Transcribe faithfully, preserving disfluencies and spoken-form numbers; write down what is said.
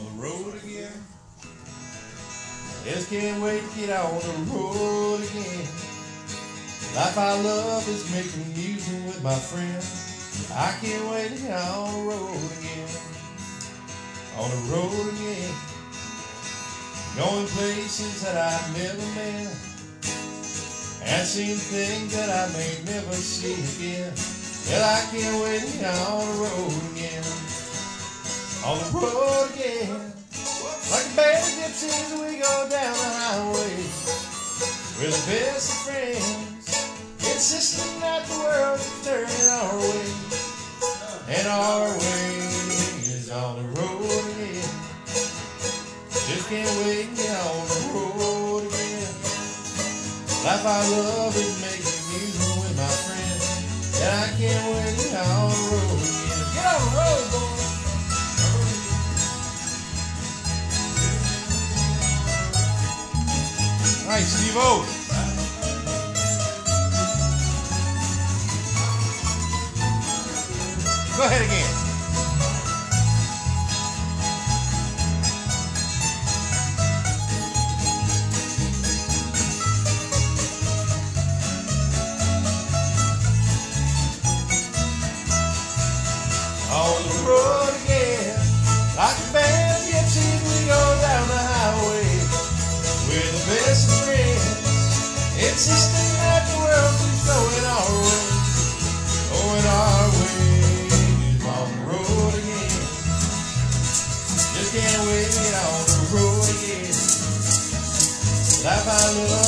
On the road again. Just can't wait to get on the road again. Life I love is making music with my friends. I can't wait to get on the road again. On the road again. Going places that I've never been, and seen things that I may never see again. Well, I can't wait to get on the road again. On the road again. Like a band of gypsies, we go down the highway. We're the best of friends, insisting that the world is turning our way. And our way is on the road again. Just can't wait to get on the road again. Life I love is making music with my friends, and I can't wait to get on the road again. Get on the road, boy. All right, Steve-O. Go ahead again. On the road again, like a band of gypsies, we go down the highway. We're the best of friends, insisting that the world keeps going our way. Going our way is on the road again. Just can't wait to get on the road again. Life I love